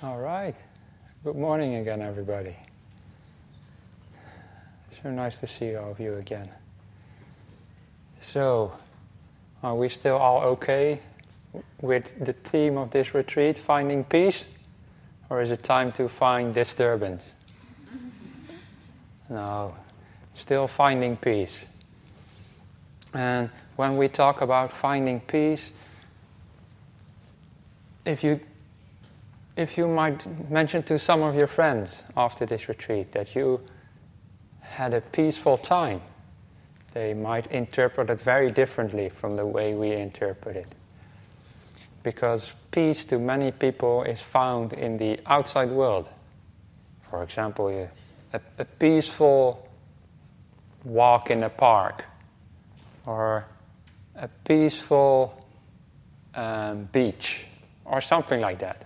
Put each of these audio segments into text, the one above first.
All right. Good morning again, everybody. So nice to see all of you again. So, are we still all okay with the theme of this retreat, finding peace? Or is it time to find disturbance? No, still finding peace. And when we talk about finding peace, if you might mention to some of your friends after this retreat that you had a peaceful time, they might interpret it very differently from the way we interpret it. Because peace to many people is found in the outside world. For example, a peaceful walk in a park, or a peaceful beach, or something like that.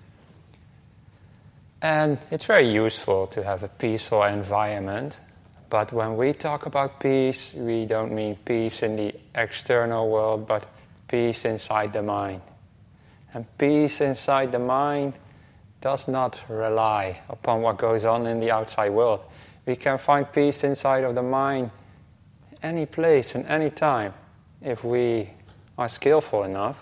And it's very useful to have a peaceful environment, but when we talk about peace, we don't mean peace in the external world, but peace inside the mind. And peace inside the mind does not rely upon what goes on in the outside world. We can find peace inside of the mind any place and any time if we are skillful enough.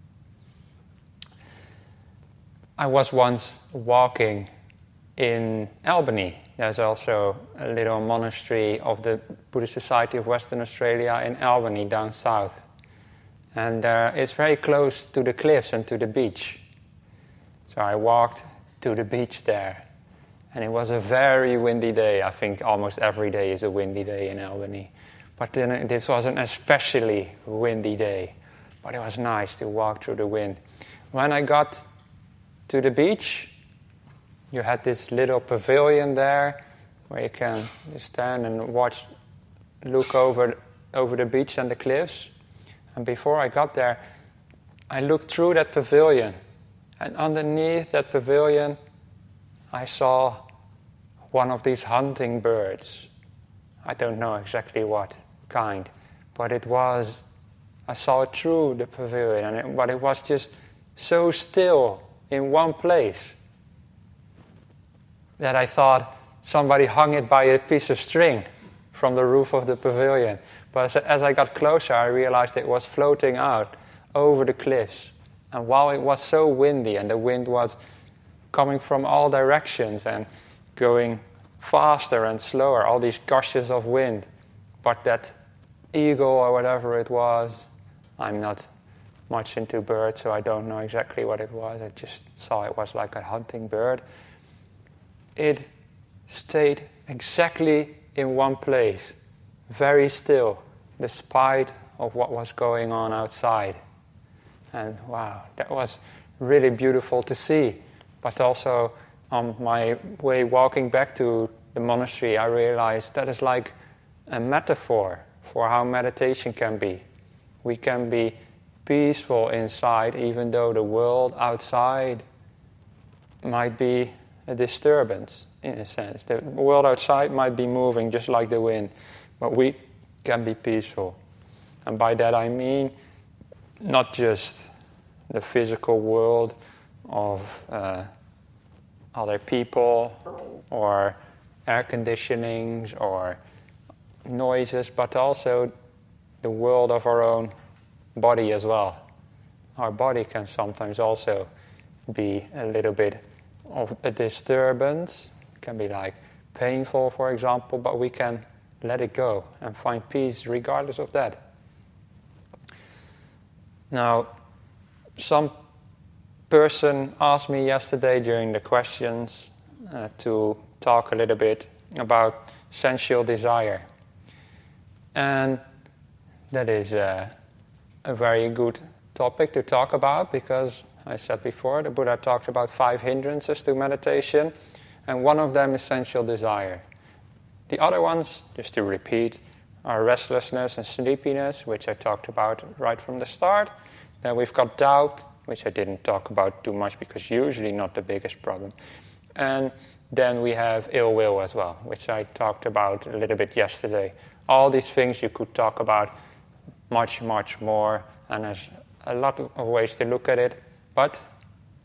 I was once walking in Albany. There's also a little monastery of the Buddhist Society of Western Australia in Albany, down south. And it's very close to the cliffs and to the beach. So I walked to the beach there. And it was a very windy day. I think almost every day is a windy day in Albany. But then this was an especially windy day. But it was nice to walk through the wind. When I got to the beach, you had this little pavilion there where you can stand and look over the beach and the cliffs. And before I got there, I looked through that pavilion. And underneath that pavilion, I saw one of these hunting birds. I don't know exactly what kind, but I saw it through the pavilion, but it was just so still in one place that I thought somebody hung it by a piece of string from the roof of the pavilion. But as I got closer, I realized it was floating out over the cliffs. And while it was so windy, and the wind was coming from all directions and going faster and slower, all these gushes of wind, but that eagle or whatever it was, I'm not much into birds, so I don't know exactly what it was. I just saw it was like a hunting bird. It stayed exactly in one place, very still, despite of what was going on outside. And wow, that was really beautiful to see. But also, on my way walking back to the monastery, I realized that is like a metaphor for how meditation can be. We can be peaceful inside, even though the world outside might be a disturbance, in a sense. The world outside might be moving just like the wind, but we can be peaceful. And by that I mean not just the physical world of other people or air conditionings or noises, but also the world of our own body as well. Our body can sometimes also be a little bit of a disturbance. It can be like painful, for example, but we can let it go and find peace regardless of that. Now, some person asked me yesterday during the questions to talk a little bit about sensual desire. And that is a very good topic to talk about, because I said before, the Buddha talked about 5 hindrances to meditation, and one of them is sensual desire. The other ones, just to repeat, are restlessness and sleepiness, which I talked about right from the start. Then we've got doubt, which I didn't talk about too much because usually not the biggest problem. And then we have ill will as well, which I talked about a little bit yesterday. All these things you could talk about much, much more, and there's a lot of ways to look at it. But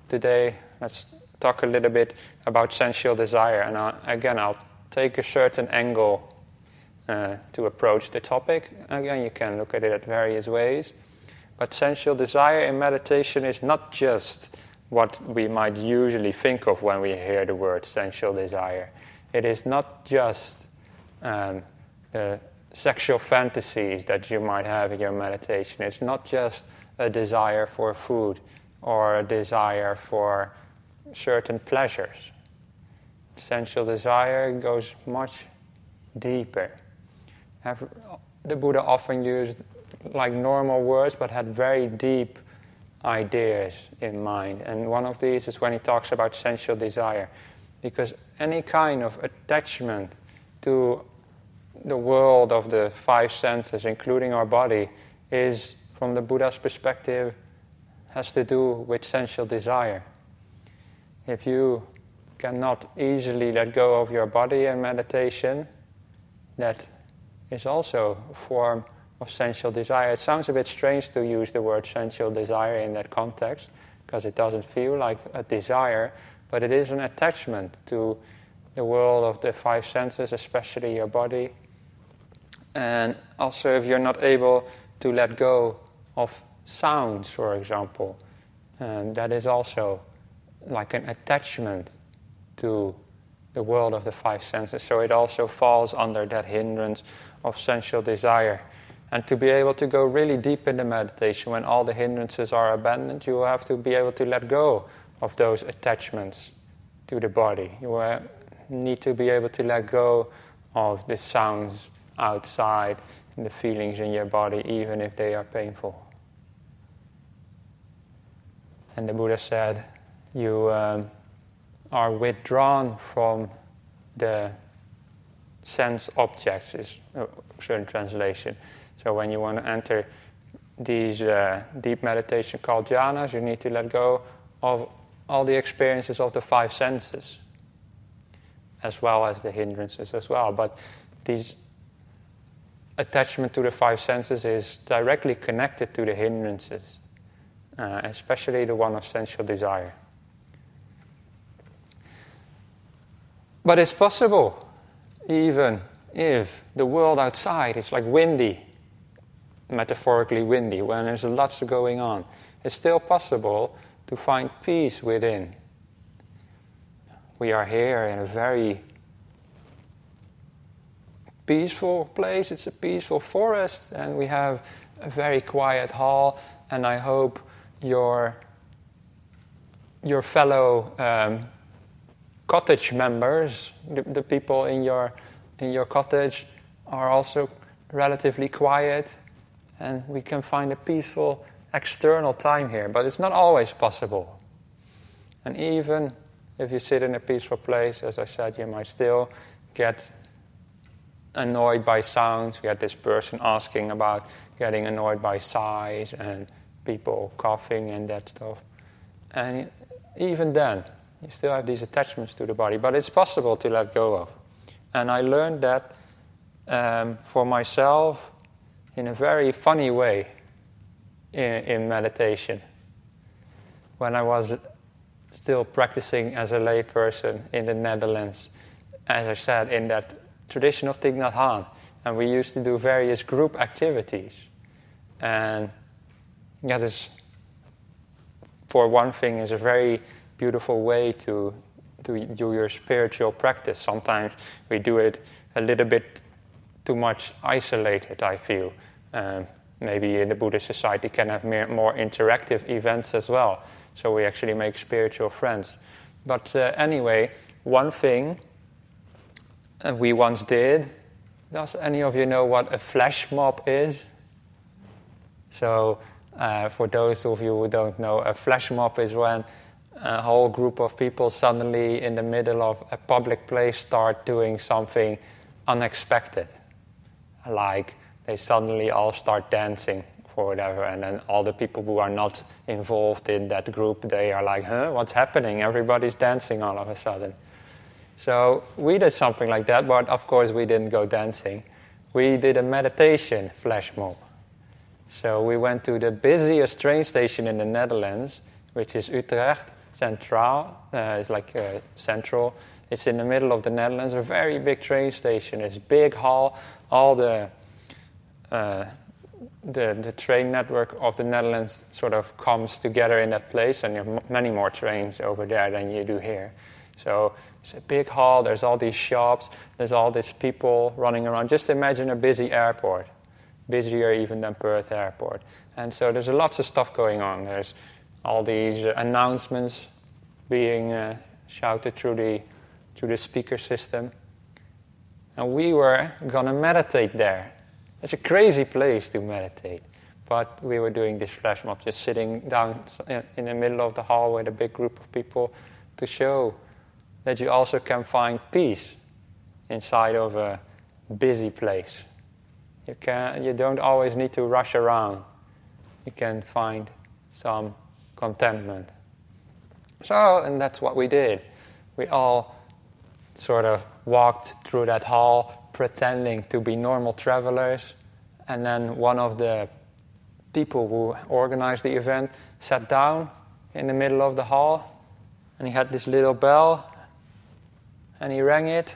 today let's talk a little bit about sensual desire. And I'll take a certain angle to approach the topic. Again, you can look at it at various ways. But sensual desire in meditation is not just what we might usually think of when we hear the word sensual desire. It is not just the sexual fantasies that you might have in your meditation. It's not just a desire for food or a desire for certain pleasures. Sensual desire goes much deeper. The Buddha often used like normal words but had very deep ideas in mind. And one of these is when he talks about sensual desire. Because any kind of attachment to the world of the five senses, including our body, is, from the Buddha's perspective, has to do with sensual desire. If you cannot easily let go of your body in meditation, that is also a form of sensual desire. It sounds a bit strange to use the word sensual desire in that context, because it doesn't feel like a desire, but it is an attachment to the world of the five senses, especially your body. And also if you're not able to let go of sounds, for example, and that is also like an attachment to the world of the five senses. So it also falls under that hindrance of sensual desire. And to be able to go really deep in the meditation, when all the hindrances are abandoned, you will have to be able to let go of those attachments to the body. You will need to be able to let go of the sounds outside and the feelings in your body, even if they are painful. And the Buddha said, you are withdrawn from the sense objects, is a certain translation. So when you want to enter these deep meditation called jhanas, you need to let go of all the experiences of the five senses, as well as the hindrances as well. But this attachment to the five senses is directly connected to the hindrances, especially the one of sensual desire. But it's possible, even if the world outside is like windy, metaphorically windy, when there's lots going on, it's still possible to find peace within. We are here in a very peaceful place. It's a peaceful forest, and we have a very quiet hall, and I hope your fellow cottage members, the people in your cottage, are also relatively quiet, and we can find a peaceful external time here. But it's not always possible. And even if you sit in a peaceful place, as I said, you might still get annoyed by sounds. We had this person asking about getting annoyed by sighs and people coughing and that stuff. And even then, you still have these attachments to the body, but it's possible to let go of. And I learned that for myself in a very funny way in meditation. When I was still practicing as a lay person in the Netherlands, as I said, in that tradition of Thich Nhat Hanh, and we used to do various group activities. And that is, for one thing, is a very beautiful way to do your spiritual practice. Sometimes we do it a little bit too much isolated, I feel. Maybe in the Buddhist society can have more interactive events as well. So we actually make spiritual friends. But anyway, one thing we once did, does any of you know what a flash mob is? So for those of you who don't know, a flash mob is when a whole group of people suddenly in the middle of a public place start doing something unexpected. Like they suddenly all start dancing for whatever, and then all the people who are not involved in that group, they are like, what's happening? Everybody's dancing all of a sudden. So we did something like that, but of course we didn't go dancing. We did a meditation flash mob. So we went to the busiest train station in the Netherlands, which is Utrecht. Centraal. It's like central. It's in the middle of the Netherlands, a very big train station. It's a big hall. All the train network of the Netherlands sort of comes together in that place, and you have many more trains over there than you do here. So it's a big hall. There's all these shops. There's all these people running around. Just imagine a busy airport, busier even than Perth Airport. And so there's lots of stuff going on. There's all these announcements being shouted through the speaker system. And we were going to meditate there. It's a crazy place to meditate. But we were doing this flash mob, just sitting down in the middle of the hall with a big group of people to show that you also can find peace inside of a busy place. You don't always need to rush around. You can find some contentment. So, and that's what we did. We all sort of walked through that hall pretending to be normal travelers, and then one of the people who organized the event sat down in the middle of the hall, and he had this little bell, and he rang it,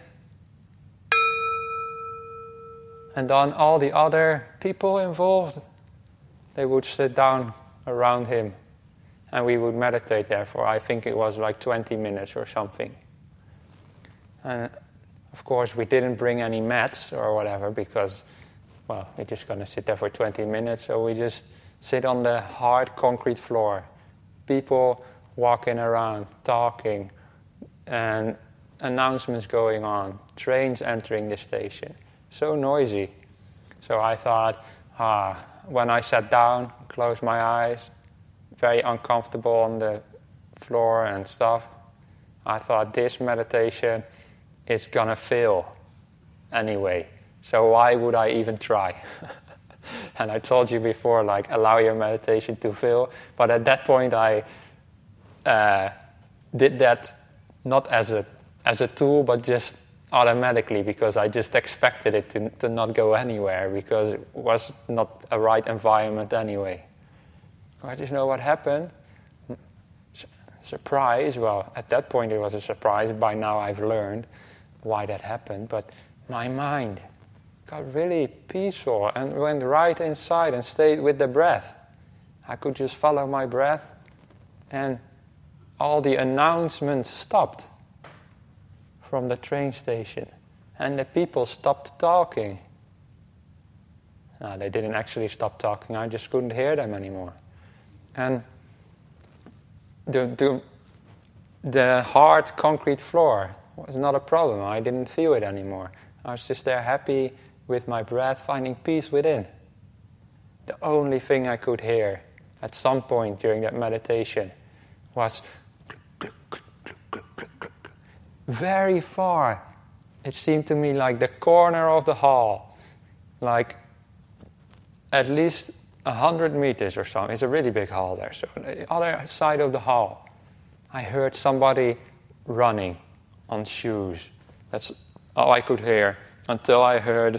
and then all the other people involved, they would sit down around him, and we would meditate there for, I think it was like 20 minutes or something. And of course, we didn't bring any mats or whatever because, well, we're just going to sit there for 20 minutes. So we just sit on the hard concrete floor. People walking around, talking, and announcements going on, trains entering the station. So noisy. So I thought, when I sat down, closed my eyes, very uncomfortable on the floor and stuff, I thought this meditation is gonna fail anyway. So why would I even try? And I told you before, like, allow your meditation to fail. But at that point, I did that not as a tool, but just automatically, because I just expected it to not go anywhere, because it was not a right environment anyway. But you know what happened? Surprise. Well, at that point it was a surprise. By now I've learned why that happened. But my mind got really peaceful and went right inside and stayed with the breath. I could just follow my breath, and all the announcements stopped from the train station, and the people stopped talking. No, they didn't actually stop talking. I just couldn't hear them anymore. And the hard concrete floor was not a problem. I didn't feel it anymore. I was just there happy with my breath, finding peace within. The only thing I could hear at some point during that meditation was very far. It seemed to me like the corner of the hall, like at least 100 meters or something. It's a really big hall there. So on the other side of the hall, I heard somebody running on shoes. That's all I could hear until I heard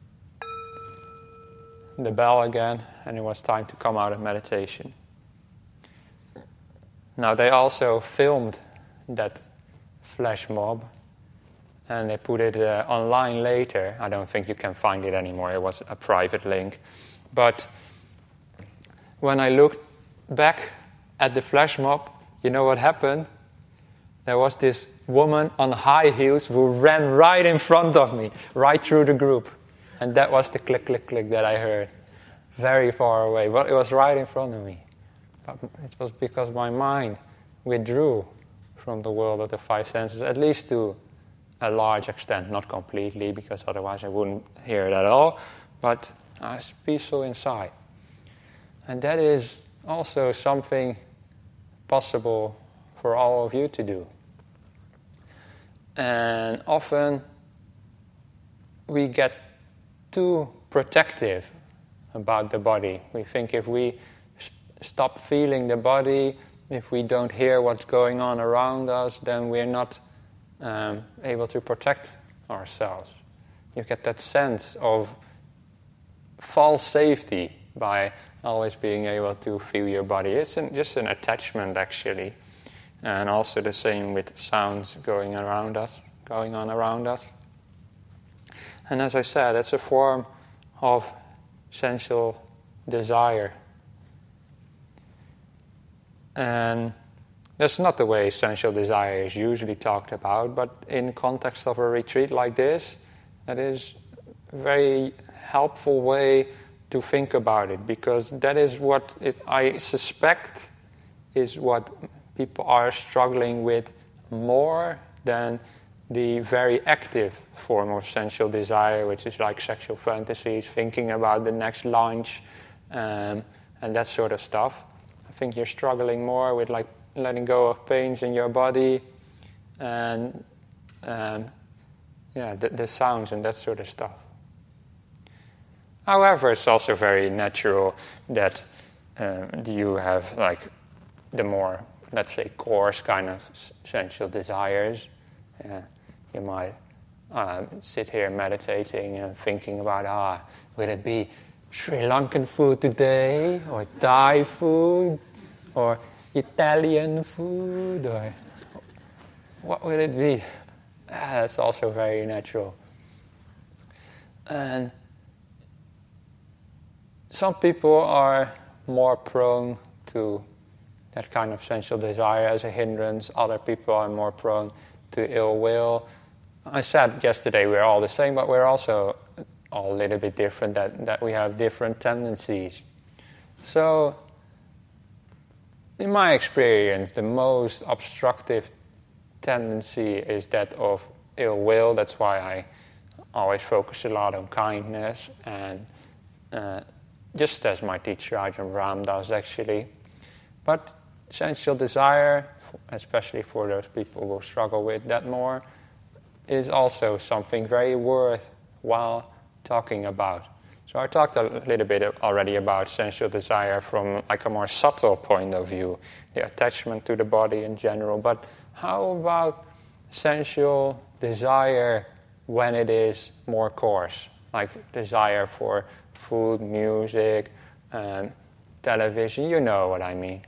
the bell again, and it was time to come out of meditation. Now, they also filmed that flash mob, and they put it online later. I don't think you can find it anymore. It was a private link. But when I looked back at the flash mob, you know what happened? There was this woman on high heels who ran right in front of me, right through the group. And that was the click, click, click that I heard. Very far away, but it was right in front of me. But it was because my mind withdrew from the world of the five senses, at least to a large extent, not completely, because otherwise I wouldn't hear it at all, but I was peaceful inside. And that is also something possible for all of you to do. And often we get too protective about the body. We think if we stop feeling the body, if we don't hear what's going on around us, then we're not able to protect ourselves. You get that sense of false safety by always being able to feel your body. It's just an attachment, actually. And also the same with sounds going on around us. And as I said, it's a form of sensual desire. And that's not the way sensual desire is usually talked about, but in context of a retreat like this, that is a very helpful way to think about it, because that is what I suspect is what people are struggling with more than the very active form of sensual desire, which is like sexual fantasies, thinking about the next lunch, and that sort of stuff. I think you're struggling more with like letting go of pains in your body, and the sounds and that sort of stuff. However, it's also very natural that you have like the more, let's say, coarse kind of sensual desires. You might sit here meditating and thinking about, will it be Sri Lankan food today, or Thai food, or Italian food, or what will it be? That's also very natural. And some people are more prone to that kind of sensual desire as a hindrance. Other people are more prone to ill will. I said yesterday we're all the same, but we're also all a little bit different, that we have different tendencies. So, in my experience, the most obstructive tendency is that of ill will. That's why I always focus a lot on kindness, and just as my teacher Ajahn Brahm does actually. But sensual desire, especially for those people who struggle with that more, is also something very worthwhile talking about. So I talked a little bit already about sensual desire from like a more subtle point of view, the attachment to the body in general. But how about sensual desire when it is more coarse, like desire for food, music, television? You know what I mean.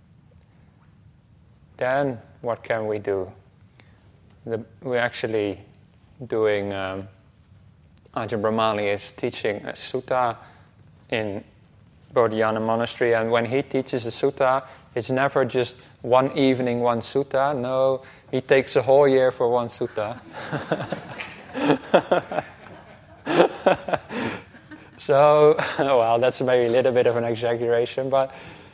Then what can we do? We're actually doing, Ajahn Brahmali is teaching a sutta in Bodhinyana Monastery, and when he teaches a sutta, it's never just one evening, one sutta. No, he takes a whole year for one sutta. So, well, that's maybe a little bit of an exaggeration, but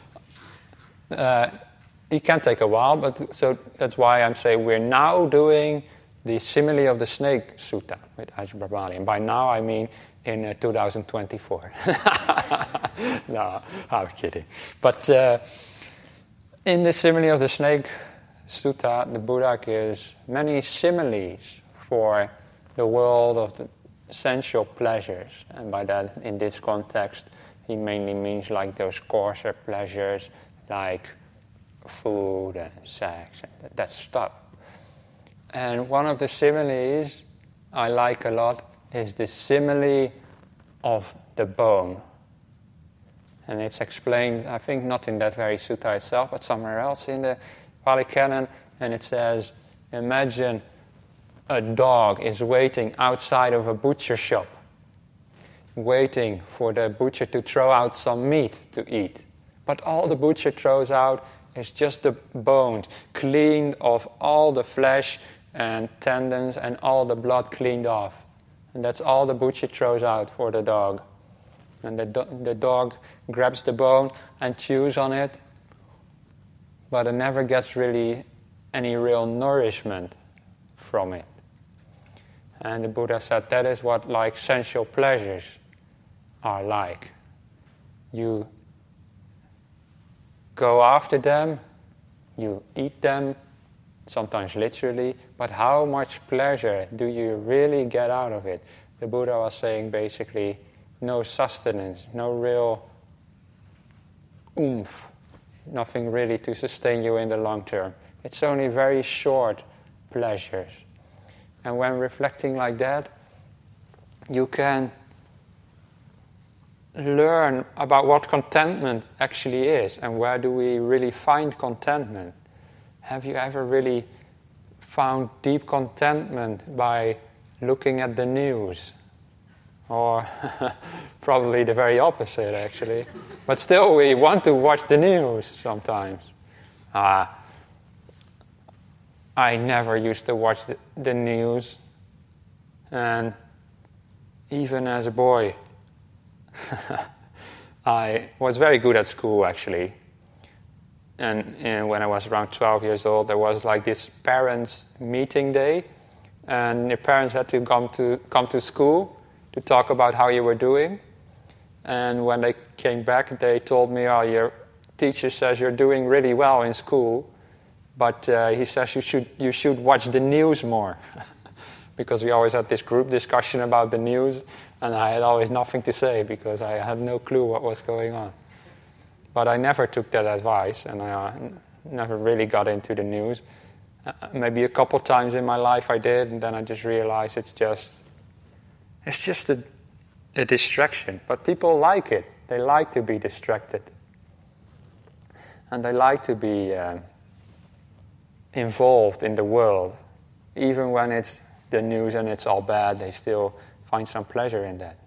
it can take a while. But so that's why I'm saying we're now doing the Simile of the Snake Sutta with Ajahn Brahmali. And by now I mean in 2024. No, I'm kidding. But in the Simile of the Snake Sutta, the Buddha gives many similes for the world of the sensual pleasures. And by that, in this context, he mainly means like those coarser pleasures, like food and sex and that stuff. And one of the similes I like a lot is the simile of the bone. And it's explained, I think not in that very sutta itself, but somewhere else in the Pali Canon. And it says, imagine a dog is waiting outside of a butcher shop, waiting for the butcher to throw out some meat to eat. But all the butcher throws out is just the bones, cleaned of all the flesh and tendons and all the blood cleaned off. And that's all the butcher throws out for the dog. And the dog grabs the bone and chews on it, but it never gets really any real nourishment from it. And the Buddha said that is what like sensual pleasures are like. You go after them, you eat them, sometimes literally, but how much pleasure do you really get out of it? The Buddha was saying basically no sustenance, no real oomph, nothing really to sustain you in the long term. It's only very short pleasures. And when reflecting like that, you can learn about what contentment actually is and where do we really find contentment. have you ever really found deep contentment by looking at the news? Or probably the very opposite, actually. But still, we want to watch the news sometimes. I never used to watch the news. And even as a boy, I was very good at school, actually. And when I was around 12 years old, there was like this parents' meeting day. And your parents had to come to school to talk about how you were doing. And when they came back, they told me, oh, your teacher says you're doing really well in school, but he says you should watch the news more. Because we always had this group discussion about the news, and I had always nothing to say because I had no clue what was going on. But I never took that advice, and I never really got into the news. Maybe a couple times in my life I did, and then I just realized it's just a distraction. But people like it. They like to be distracted. And they like to be involved in the world. Even when it's the news and it's all bad, they still find some pleasure in that.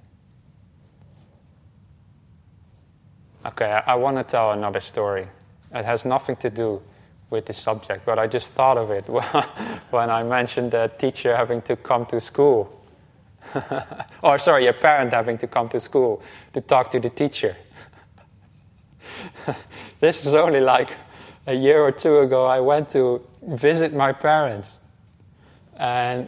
Okay, I want to tell another story. It has nothing to do with the subject, but I just thought of it when I mentioned the teacher having to come to school. Or sorry, a parent having to come to school to talk to the teacher. This is only like a year or two ago. I went to visit my parents. And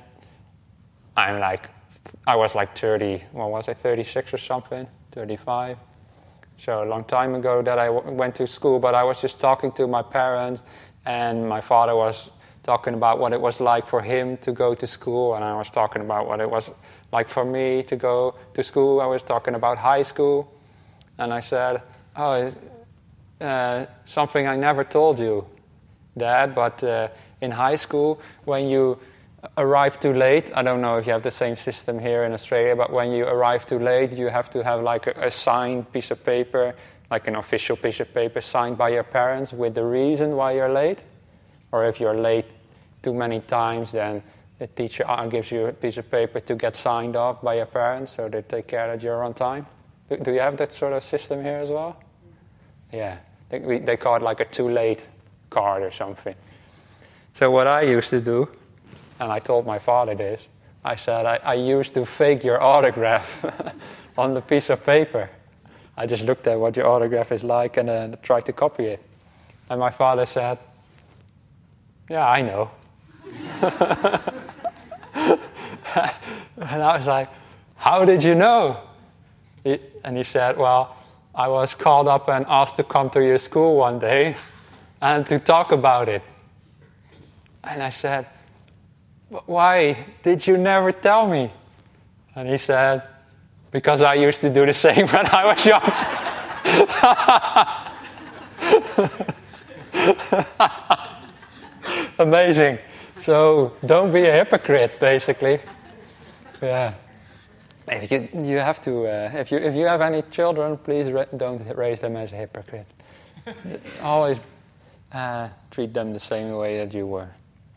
I was like 30, what was I, 36 or something, 35. So a long time ago that I went to school, but I was just talking to my parents, and my father was talking about what it was like for him to go to school, and I was talking about what it was like for me to go to school. I was talking about high school, and I said, something I never told you, Dad, but in high school, when you arrive too late, I don't know if you have the same system here in Australia, but when you arrive too late, you have to have like a signed piece of paper, like an official piece of paper signed by your parents with the reason why you're late. Or if you're late too many times, then the teacher gives you a piece of paper to get signed off by your parents so they take care that you're on time. Do you have that sort of system here as well? Yeah. They call it like a too late card or something. So what I used to do, and I told my father this, I said, I used to fake your autograph on the piece of paper. I just looked at what your autograph is like and then tried to copy it. And my father said, yeah, I know. And I was like, how did you know? And he said, well, I was called up and asked to come to your school one day and to talk about it. And I said, why did you never tell me? And he said, because I used to do the same when I was young. Amazing. So don't be a hypocrite, basically. Yeah. If you have to. If you have any children, please don't raise them as a hypocrite. Always treat them the same way that you were.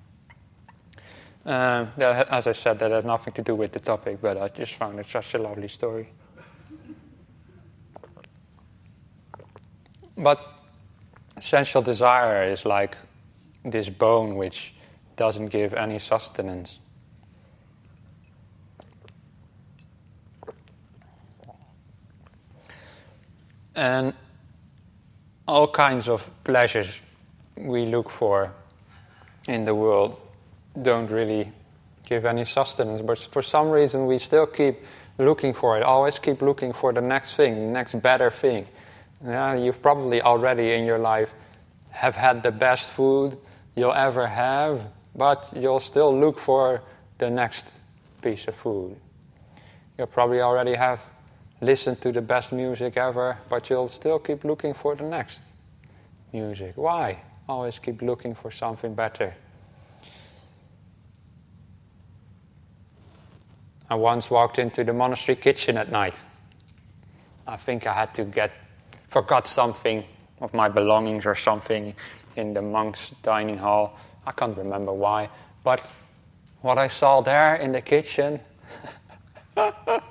That, as I said, that has nothing to do with the topic, but I just found it such a lovely story. But sensual desire is like this bone which doesn't give any sustenance. And all kinds of pleasures we look for in the world don't really give any sustenance, but for some reason we still keep looking for it, always keep looking for the next thing, the next better thing. Yeah, you've probably already in your life have had the best food you'll ever have, but you'll still look for the next piece of food. You'll probably already have listened to the best music ever, but you'll still keep looking for the next music. Why? Always keep looking for something better. I once walked into the monastery kitchen at night. I think I had to forgot something of my belongings or something in the monks' dining hall. I can't remember why, but what I saw there in the kitchen, that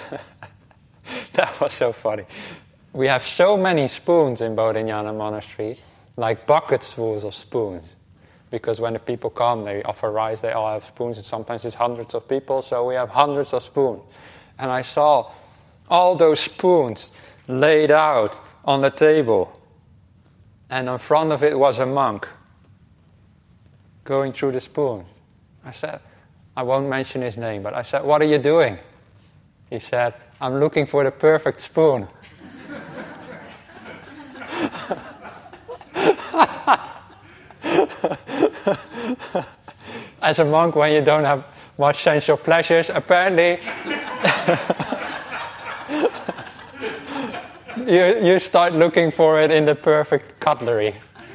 was so funny. We have so many spoons in Bodhinyana Monastery, like buckets full of spoons. Because when the people come, they offer rice, they all have spoons, and sometimes it's hundreds of people, so we have hundreds of spoons. And I saw all those spoons laid out on the table. And in front of it was a monk going through the spoons. I said, I won't mention his name, but I said, "What are you doing?" He said, "I'm looking for the perfect spoon." As a monk, when you don't have much sensual pleasures, apparently you start looking for it in the perfect cutlery.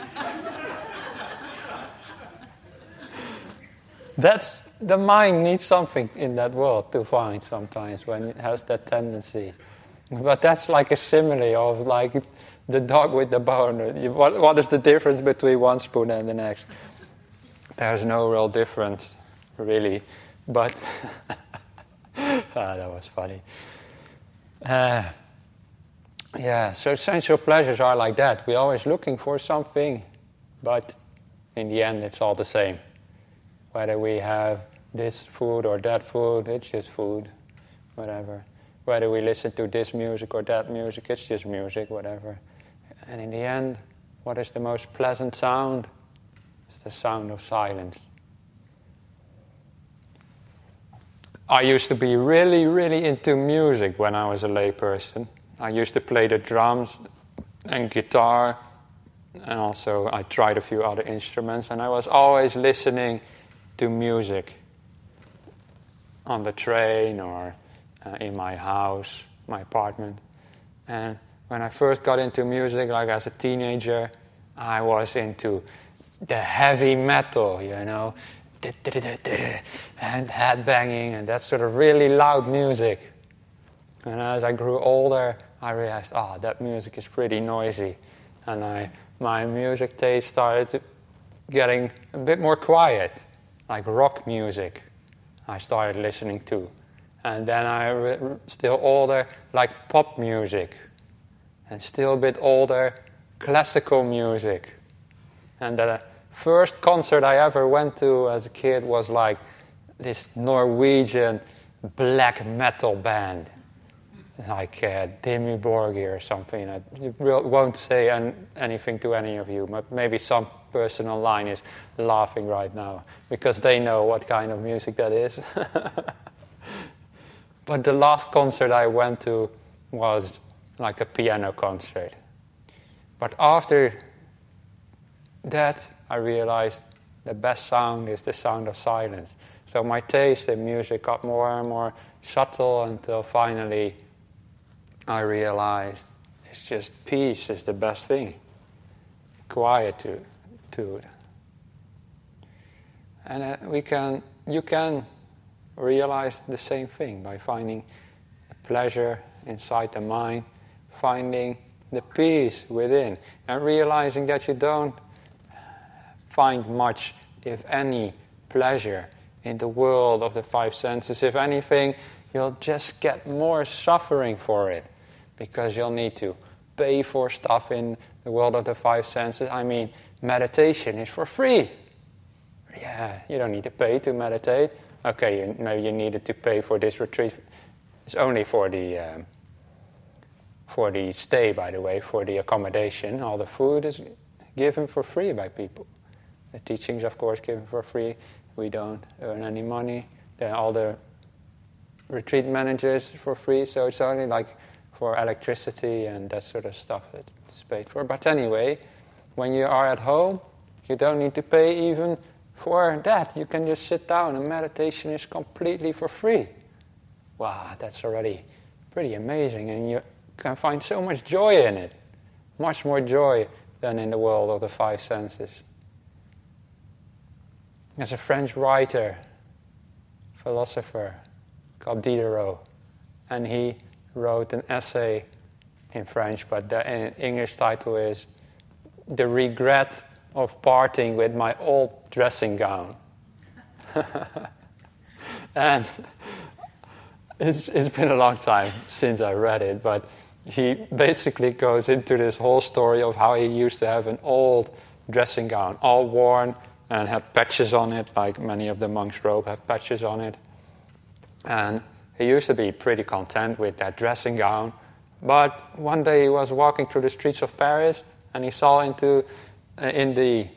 That's the mind needs something in that world to find sometimes when it has that tendency. But that's like a simile of like the dog with the bone. What is the difference between one spoon and the next? There's no real difference, really. But that was funny. So sensual pleasures are like that. We're always looking for something, but in the end it's all the same. Whether we have this food or that food, it's just food, whatever. Whether we listen to this music or that music, it's just music, whatever. And in the end, what is the most pleasant sound? It's the sound of silence. I used to be really, really into music when I was a lay person. I used to play the drums and guitar, and also I tried a few other instruments, and I was always listening to music on the train or in my house, my apartment. And when I first got into music, like as a teenager, I was into the heavy metal, and headbanging and that sort of really loud music. And as I grew older, I realized, that music is pretty noisy. And my music taste started getting a bit more quiet, like rock music I started listening to. And then still older, like pop music. And still a bit older, classical music. And the first concert I ever went to as a kid was like this Norwegian black metal band, like Dimmu Borgir or something. I won't say anything to any of you, but maybe some person online is laughing right now because they know what kind of music that is. But the last concert I went to was like a piano concert. But after that, I realized the best sound is the sound of silence. So my taste in music got more and more subtle until finally I realized it's just peace is the best thing. Quietude. And you can realize the same thing by finding the pleasure inside the mind, finding the peace within, and realizing that you don't find much, if any, pleasure in the world of the five senses. If anything, you'll just get more suffering for it, because you'll need to pay for stuff in the world of the five senses. I mean, meditation is for free. Yeah, you don't need to pay to meditate. Okay, maybe you needed to pay for this retreat. It's only for the stay, by the way, for the accommodation. All the food is given for free by people. The teachings, of course, given for free. We don't earn any money. Then all the retreat managers for free, so it's only like for electricity and that sort of stuff that's paid for. But anyway, when you are at home, you don't need to pay even for that. You can just sit down and meditation is completely for free. Wow, that's already pretty amazing, and you can find so much joy in it. Much more joy than in the world of the five senses. There's a French writer, philosopher, called Diderot, and he wrote an essay in French, but the English title is The Regret of parting with my old dressing gown. And it's been a long time since I read it, but he basically goes into this whole story of how he used to have an old dressing gown, all worn and had patches on it, like many of the monks' robe have patches on it. And he used to be pretty content with that dressing gown. But one day he was walking through the streets of Paris, and he saw in the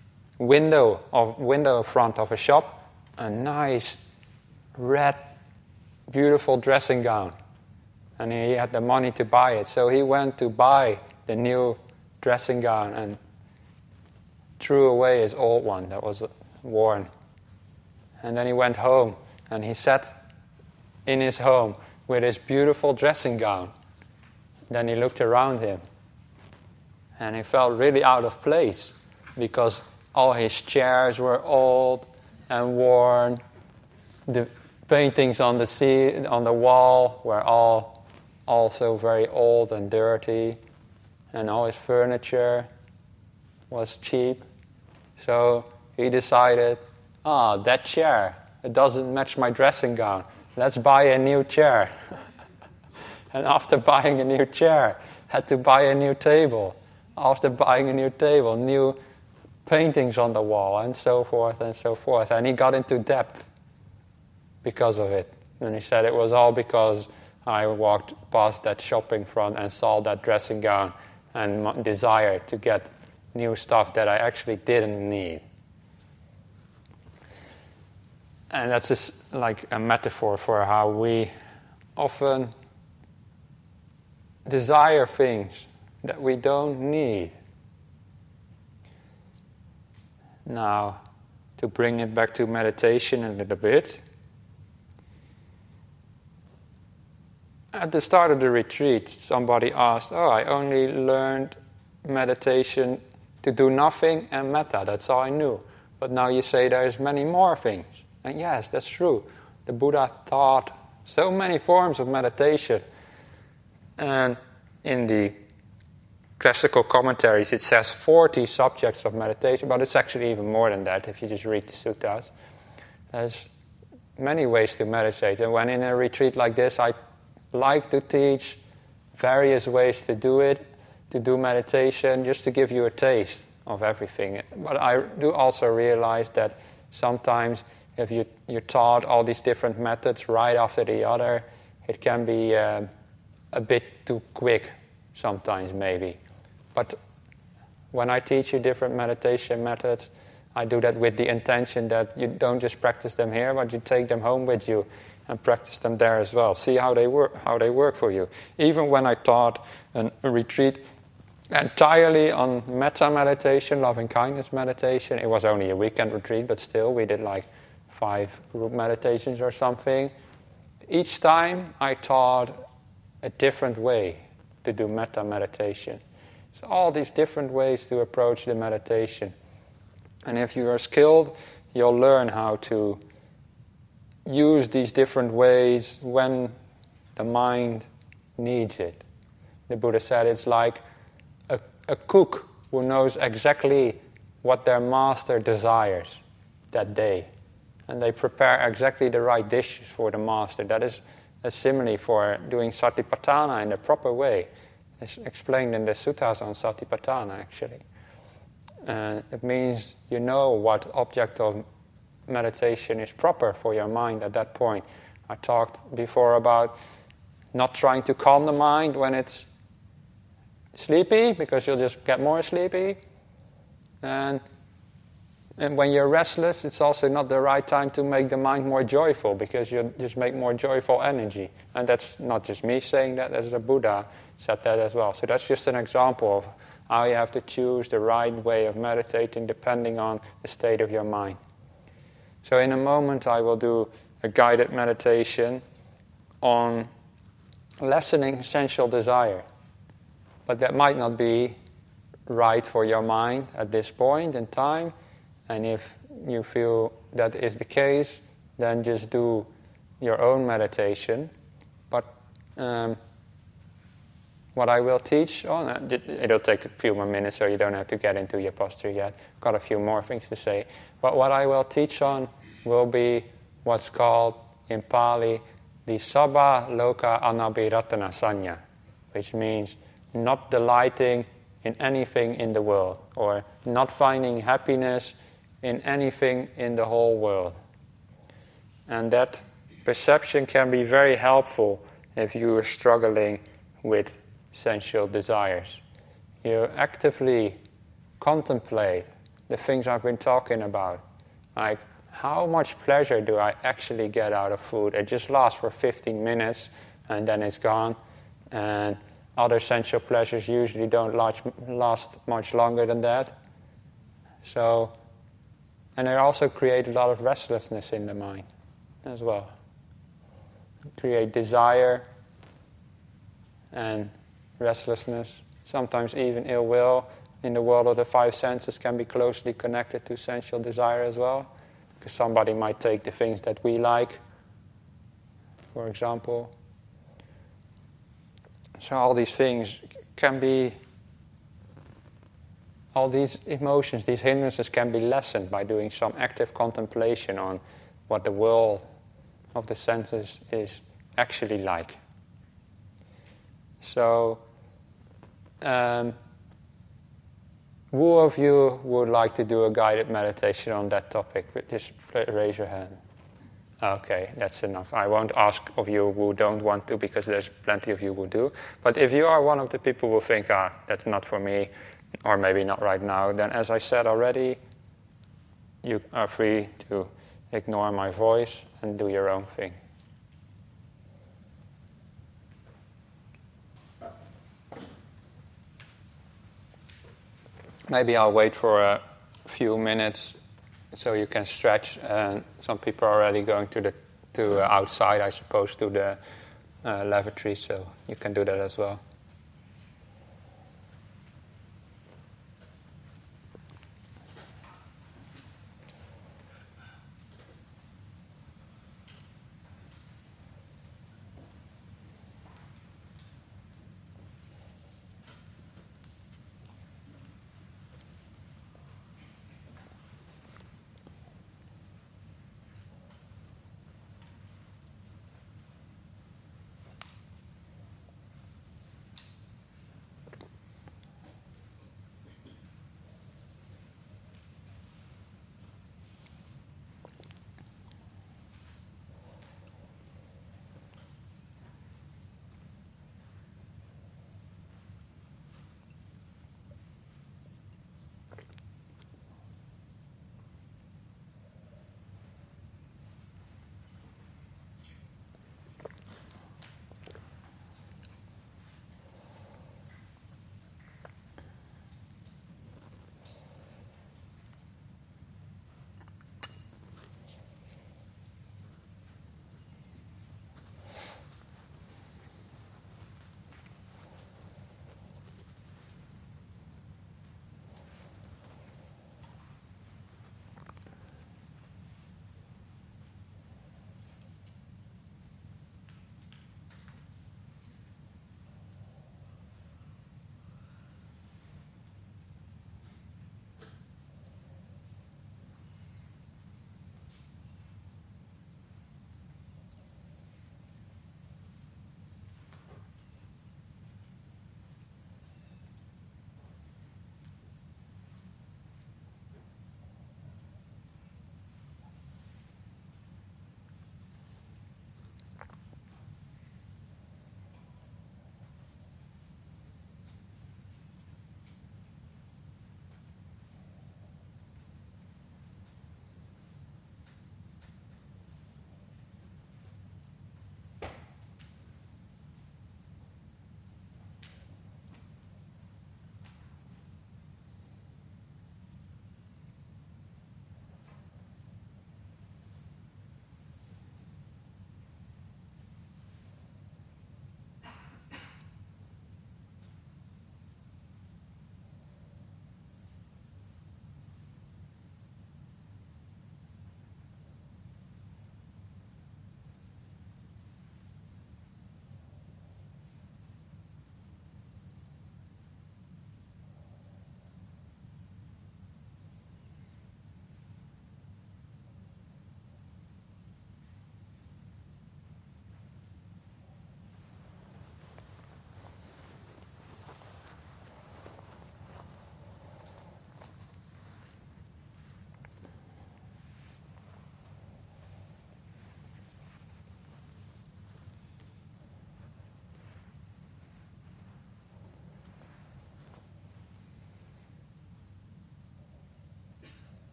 window front of a shop a nice red, beautiful dressing gown. And he had the money to buy it. So he went to buy the new dressing gown and threw away his old one that was worn. And then he went home, and he sat in his home with his beautiful dressing gown. Then he looked around him, and he felt really out of place because all his chairs were old and worn. The paintings on the wall were all also very old and dirty, and all his furniture was cheap. So he decided, that chair, it doesn't match my dressing gown. Let's buy a new chair. And after buying a new chair, had to buy a new table. After buying a new table, new paintings on the wall, and so forth and so forth. And he got into debt because of it. And he said it was all because I walked past that shopping front and saw that dressing gown and desired to get new stuff that I actually didn't need. And that's just like a metaphor for how we often desire things that we don't need. Now, to bring it back to meditation a little bit, at the start of the retreat, somebody asked, I only learned meditation to do nothing and metta, that's all I knew. But now you say there's many more things. And yes, that's true. The Buddha taught so many forms of meditation. And in the classical commentaries it says 40 subjects of meditation, but it's actually even more than that if you just read the suttas. There's many ways to meditate. And when in a retreat like this, I like to teach various ways to do it, to do meditation, just to give you a taste of everything. But I do also realize that sometimes if you're taught all these different methods right after the other, it can be a bit too quick sometimes maybe. But when I teach you different meditation methods, I do that with the intention that you don't just practice them here, but you take them home with you and practice them there as well. See how they work for you. Even when I taught a retreat entirely on metta meditation, loving kindness meditation, it was only a weekend retreat, but still we did like 5 group meditations or something. Each time I taught a different way to do metta meditation. So all these different ways to approach the meditation. And if you are skilled, you'll learn how to use these different ways when the mind needs it. The Buddha said it's like a cook who knows exactly what their master desires that day. And they prepare exactly the right dishes for the master. That is a simile for doing satipatthana in the proper way. It's explained in the suttas on satipatthana, actually. It means you know what object of meditation is proper for your mind at that point. I talked before about not trying to calm the mind when it's sleepy, because you'll just get more sleepy. And when you're restless, it's also not the right time to make the mind more joyful, because you just make more joyful energy. And that's not just me saying that, as the Buddha said that as well. So that's just an example of how you have to choose the right way of meditating depending on the state of your mind. So in a moment I will do a guided meditation on lessening sensual desire. But that might not be right for your mind at this point in time. And if you feel that is the case, then just do your own meditation. But what I will teach on, it'll take a few more minutes, so you don't have to get into your posture yet. Got a few more things to say. But what I will teach on will be what's called in Pali the Sabba Loka Anabhiratana Sanya, which means not delighting in anything in the world, or not finding happiness in anything in the whole world. And that perception can be very helpful if you are struggling with sensual desires. You actively contemplate the things I've been talking about. Like, how much pleasure do I actually get out of food? It just lasts for 15 minutes and then it's gone. And other sensual pleasures usually don't last much longer than that. So, and they also create a lot of restlessness in the mind as well. Create desire and restlessness, sometimes even ill will. In the world of the five senses can be closely connected to sensual desire as well, because somebody might take the things that we like, for example. So all these things can be, all these emotions, these hindrances can be lessened by doing some active contemplation on what the world of the senses is actually like. So, who of you would like to do a guided meditation on that topic? Just raise your hand. Okay, that's enough. I won't ask of you who don't want to, because there's plenty of you who do. But if you are one of the people who think, that's not for me, or maybe not right now, then as I said already, you are free to ignore my voice and do your own thing. Maybe I'll wait for a few minutes so you can stretch. Some people are already going to outside, I suppose, to the lavatory, so you can do that as well.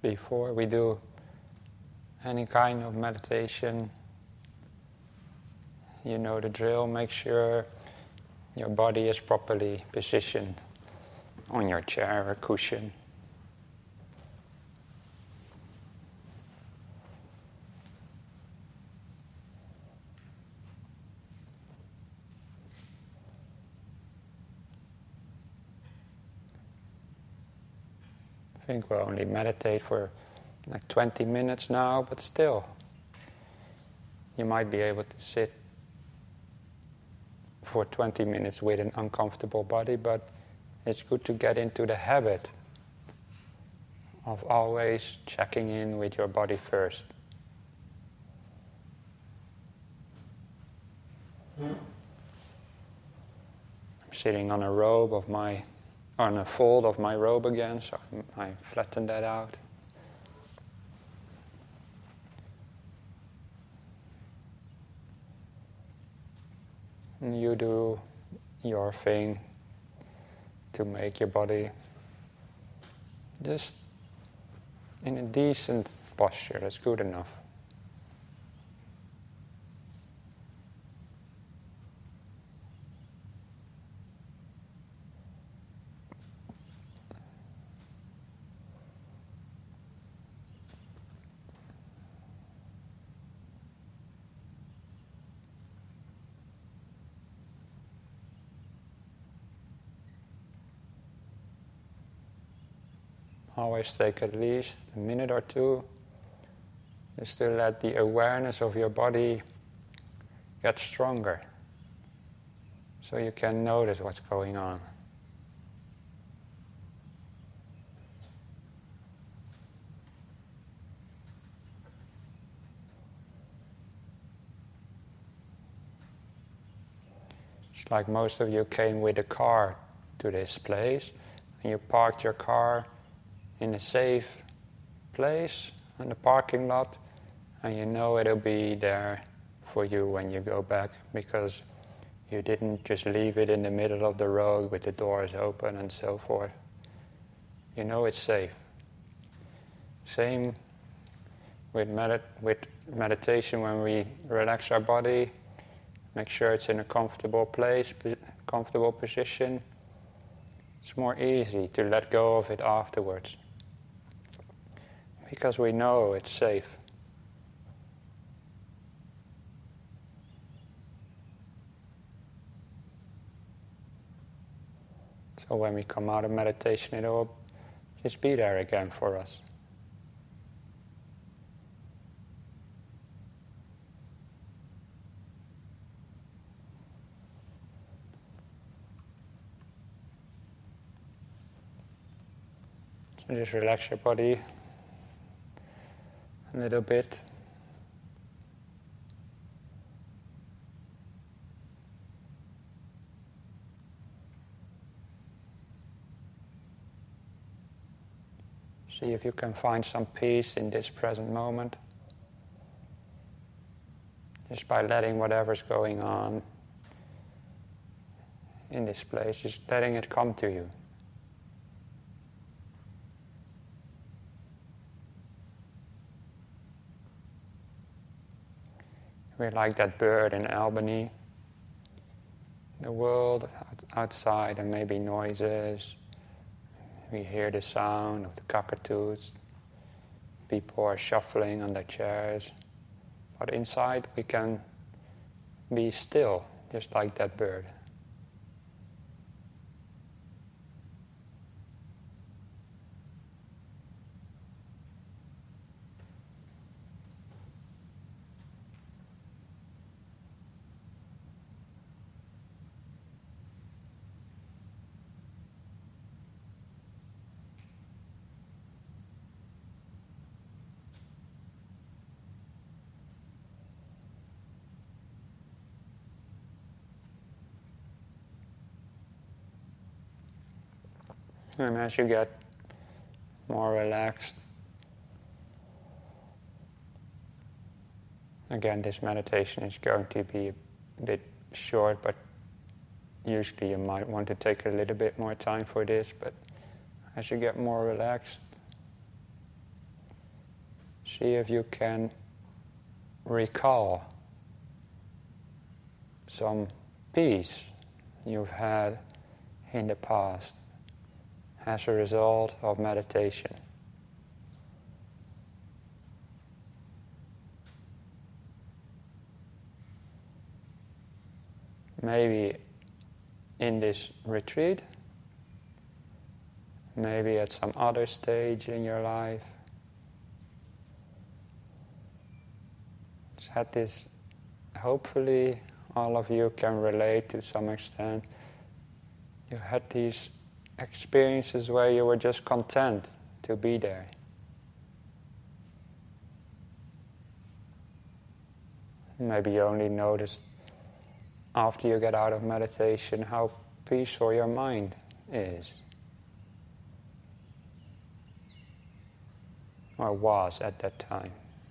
before we do any kind of meditation, you know the drill. Make sure your body is properly positioned on your chair or cushion. I think we'll only meditate for like 20 minutes now, but still, you might be able to sit for 20 minutes with an uncomfortable body, but it's good to get into the habit of always checking in with your body first. I'm sitting on a fold of my robe again, so I flatten that out. And you do your thing to make your body just in a decent posture. That's good enough. Always take at least a minute or two just to let the awareness of your body get stronger, so you can notice what's going on. It's like most of you came with a car to this place, and you parked your car in a safe place in the parking lot, and you know it'll be there for you when you go back, because you didn't just leave it in the middle of the road with the doors open and so forth. You know it's safe. Same with meditation. When we relax our body, make sure it's in a comfortable place, comfortable position. It's more easy to let go of it afterwards, because we know it's safe. So when we come out of meditation, it'll just be there again for us. So just relax your body a little bit. See if you can find some peace in this present moment, just by letting whatever's going on in this place, just letting it come to you. We're like that bird in Albany. The world outside, and maybe noises. We hear the sound of the cockatoos. People are shuffling on their chairs. But inside we can be still, just like that bird. And as you get more relaxed, again, this meditation is going to be a bit short, but usually you might want to take a little bit more time for this. But as you get more relaxed, See if you can recall some peace you've had in the past as a result of meditation. Maybe in this retreat, maybe at some other stage in your life. Just had this, hopefully all of you can relate to some extent. You had these experiences where you were just content to be there. Maybe you only noticed after you get out of meditation how peaceful your mind is. Or was at that time.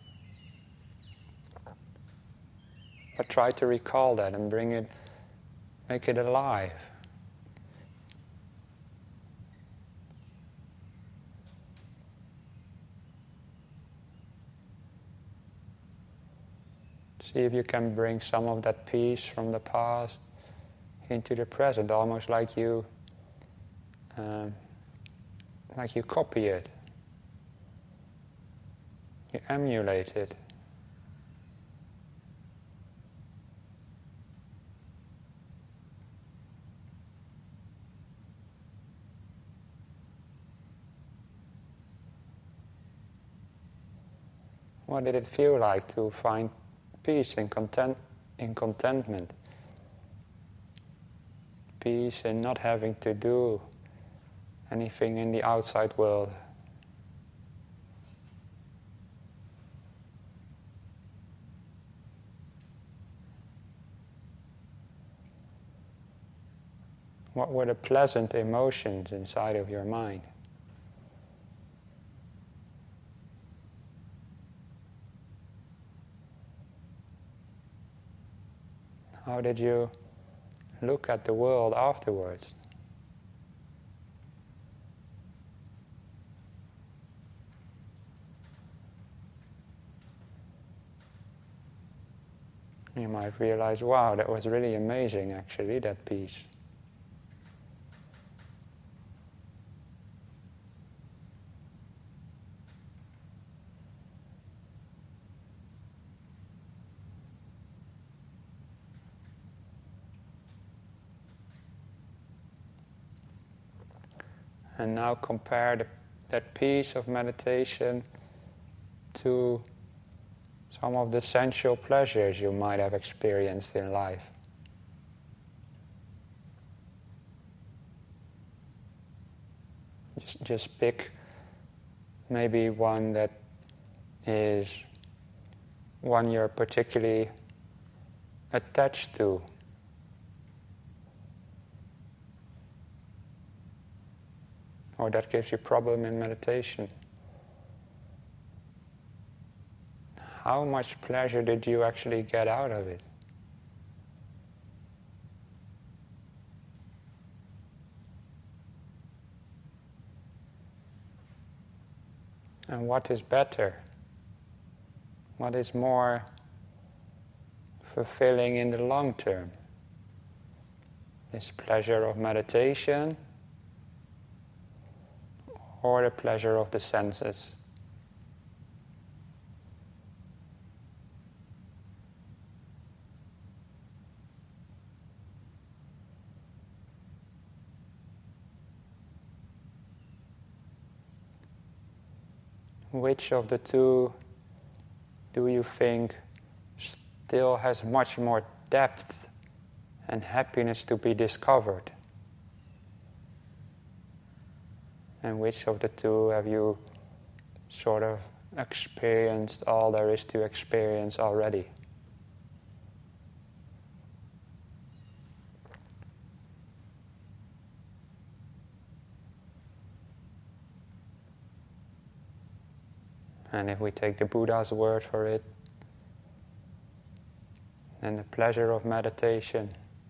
But try to recall that and make it alive. See if you can bring some of that peace from the past into the present, almost like you copy it, you emulate it. What did it feel like to find peace and contentment? Peace in not having to do anything in the outside world. What were the pleasant emotions inside of your mind? How did you look at the world afterwards? You might realize, wow, that was really amazing actually, that peace. And now compare that peace of meditation to some of the sensual pleasures you might have experienced in life. Just pick maybe one that is one you're particularly attached to. Or that gives you problem in meditation. How much pleasure did you actually get out of it? And what is better? What is more fulfilling in the long term? This pleasure of meditation or the pleasure of the senses? Which of the two do you think still has much more depth and happiness to be discovered? And which of the two have you sort of experienced all there is to experience already? And if we take the Buddha's word for it, then the pleasure of meditation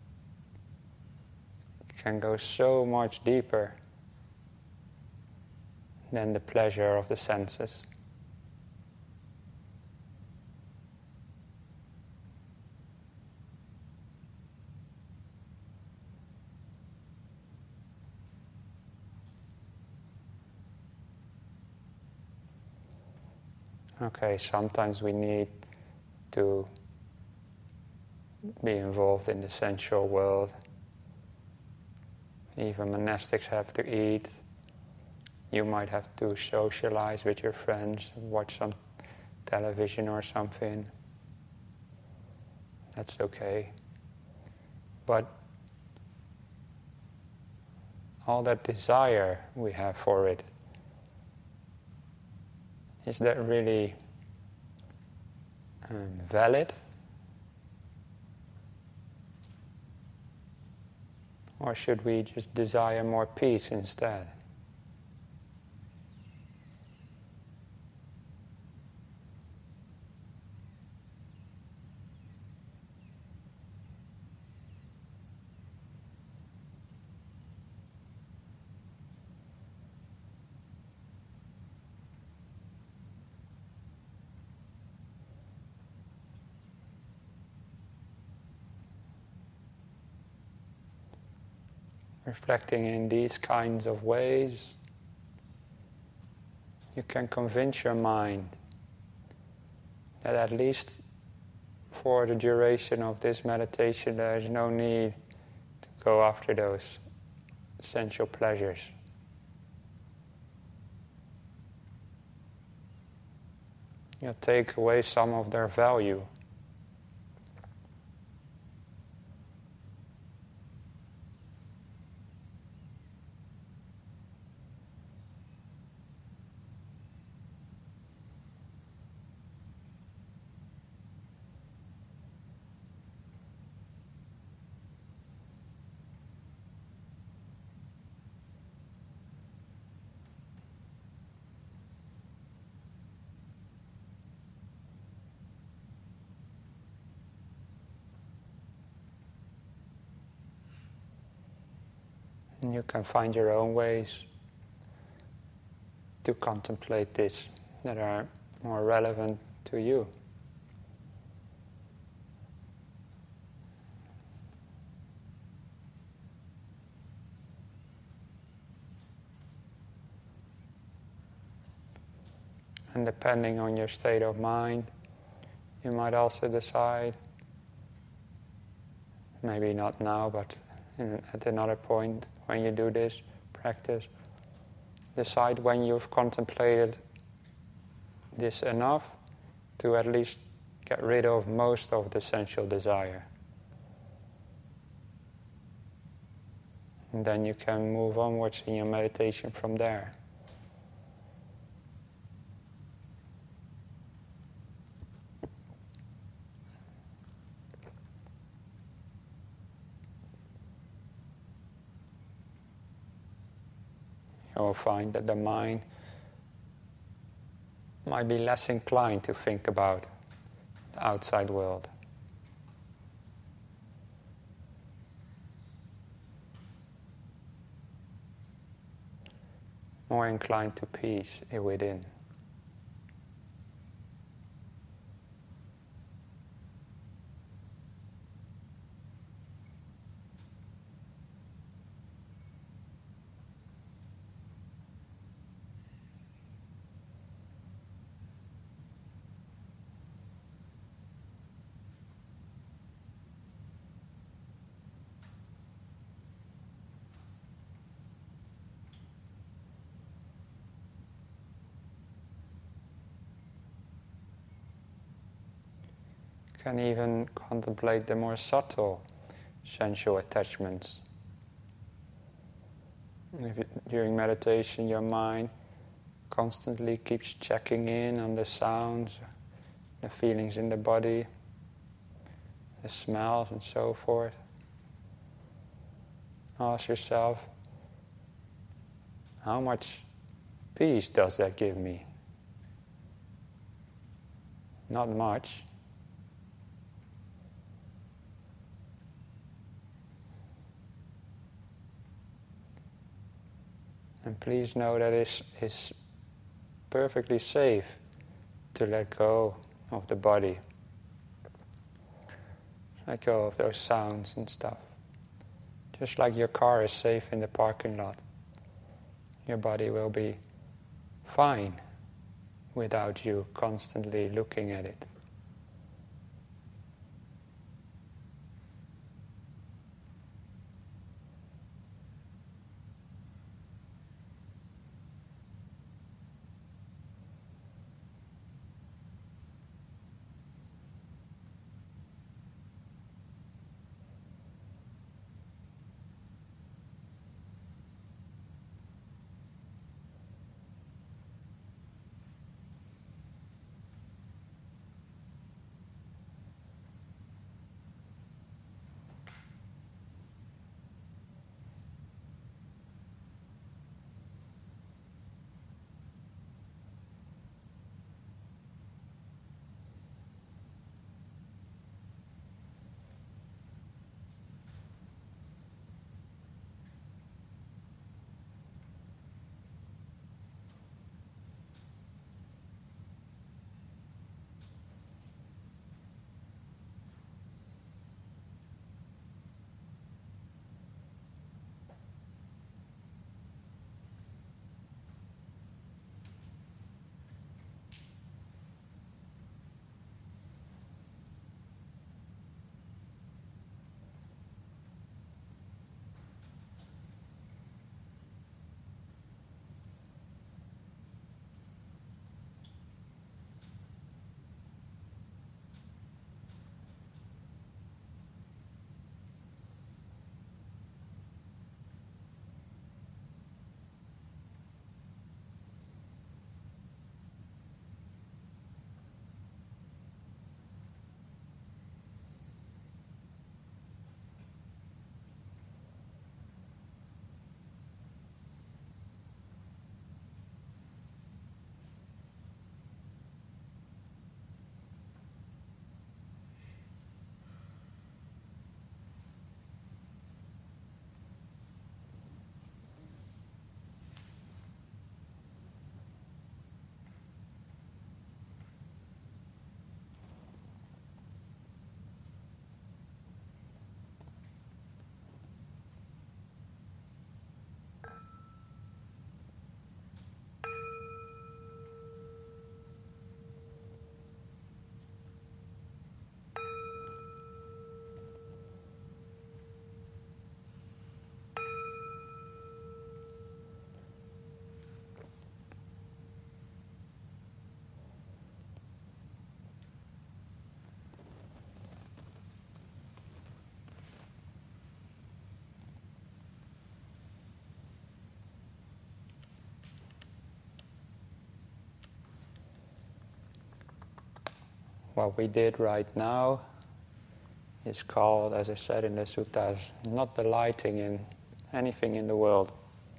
can go so much deeper than the pleasure of the senses. Okay, sometimes we need to be involved in the sensual world. Even monastics have to eat. You might have to socialize with your friends, watch some television or something. That's okay. But all that desire we have for it, is that really valid? Or should we just desire more peace instead? Reflecting in these kinds of ways, you can convince your mind that at least for the duration of this meditation there is no need to go after those sensual pleasures. You'll take away some of their value. And you can find your own ways to contemplate this that are more relevant to you. And depending on your state of mind, you might also decide, maybe not now, but at another point when you do this practice, decide when you've contemplated this enough to at least get rid of most of the sensual desire. And then you can move onwards in your meditation from there. You'll find that the mind might be less inclined to think about the outside world. More inclined to peace within. Can even contemplate the more subtle sensual attachments. During meditation, your mind constantly keeps checking in on the sounds, the feelings in the body, the smells and so forth. Ask yourself, how much peace does that give me? Not much. And please know that it's perfectly safe to let go of the body. Let go of those sounds and stuff. Just like your car is safe in the parking lot, your body will be fine without you constantly looking at it. What we did right now is called, as I said in the suttas, not delighting in anything in the world.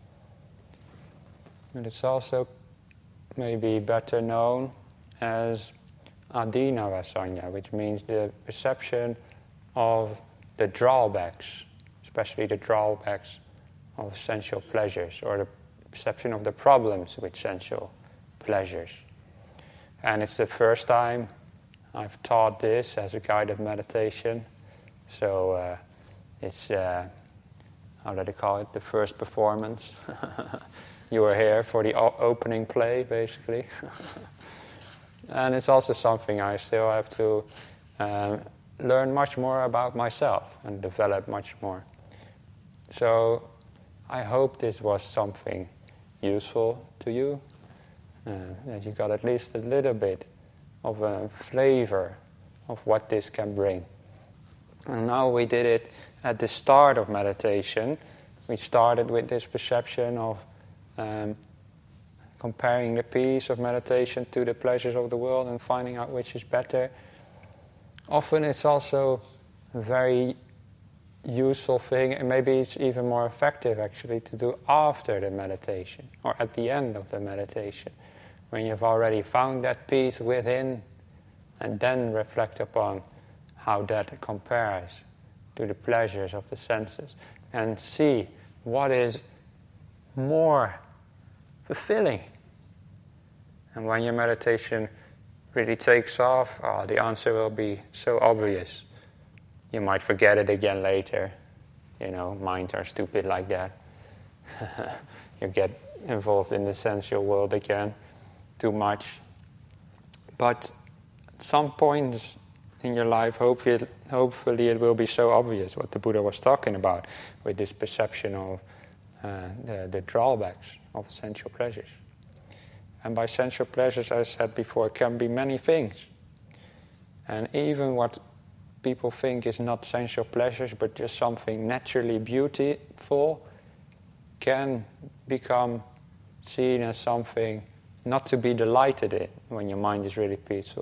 And it's also maybe better known as adinavasanya, which means the perception of the drawbacks, especially the drawbacks of sensual pleasures, or the perception of the problems with sensual pleasures. And it's the first time I've taught this as a guided meditation, so it's, how do they call it, the first performance. You were here for the opening play, basically. And it's also something I still have to learn much more about myself and develop much more. So I hope this was something useful to you, that you got at least a little bit of a flavor of what this can bring. And now we did it at the start of meditation. We started with this perception of comparing the peace of meditation to the pleasures of the world and finding out which is better. Often it's also a very useful thing, and maybe it's even more effective actually to do after the meditation or at the end of the meditation, when you've already found that peace within, and then reflect upon how that compares to the pleasures of the senses and see what is more fulfilling. And when your meditation really takes off, the answer will be so obvious. You might forget it again later. You know, minds are stupid like that. You get involved in the sensual world again too much, But at some points in your life, hopefully it will be so obvious what the Buddha was talking about with this perception of the drawbacks of sensual pleasures. And by sensual pleasures, as I said before, can be many things. And even what people think is not sensual pleasures, but just something naturally beautiful, can become seen as something not to be delighted in when your mind is really peaceful.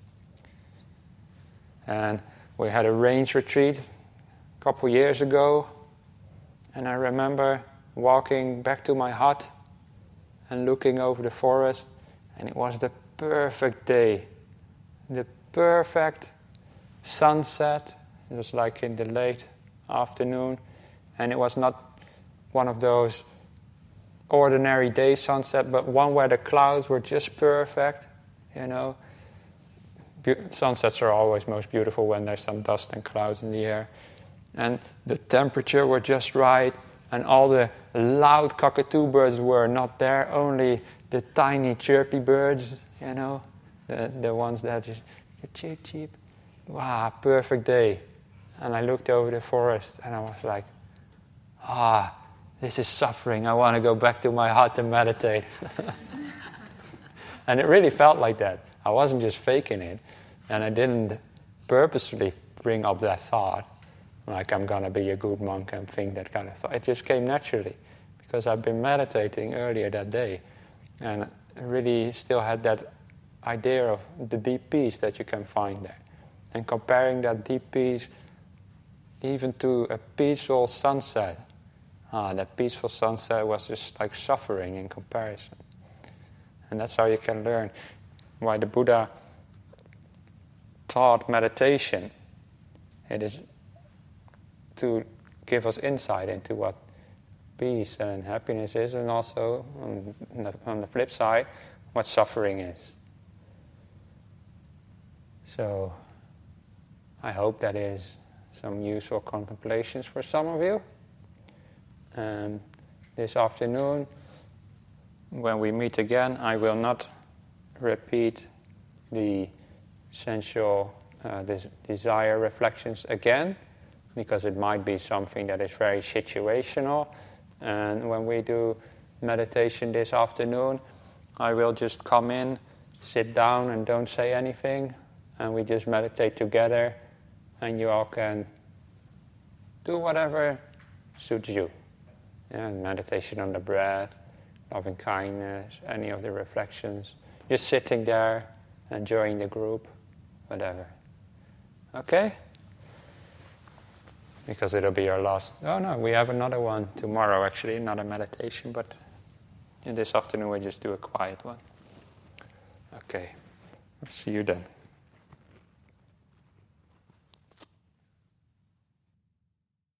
And we had a range retreat a couple years ago, and I remember walking back to my hut and looking over the forest, and it was the perfect day, the perfect sunset. It was like in the late afternoon, and it was not one of those ordinary day sunset, but one where the clouds were just perfect, you know. Sunsets are always most beautiful when there's some dust and clouds in the air. And the temperature were just right, and all the loud cockatoo birds were not there, only the tiny chirpy birds, you know, the ones that just cheep, cheep. Wow, perfect day. And I looked over the forest, and I was like, this is suffering. I want to go back to my hut and meditate. And it really felt like that. I wasn't just faking it. And I didn't purposely bring up that thought, like I'm going to be a good monk and think that kind of thought. It just came naturally, because I've been meditating earlier that day. And I really still had that idea of the deep peace that you can find there. And comparing that deep peace even to a peaceful sunset. That peaceful sunset was just like suffering in comparison. And that's how you can learn why the Buddha taught meditation. It is to give us insight into what peace and happiness is, and also, on the flip side, what suffering is. So, I hope that is some useful contemplations for some of you. This afternoon, when we meet again, I will not repeat the sensual desire reflections again, because it might be something that is very situational. And when we do meditation this afternoon, I will just come in, sit down and don't say anything, and we just meditate together, and you all can do whatever suits you. Meditation on the breath, loving kindness, any of the reflections. Just sitting there, enjoying the group, whatever. Okay? Because it'll be our last... Oh no, we have another one tomorrow actually, not a meditation, but in this afternoon we just do a quiet one. Okay, I'll see you then.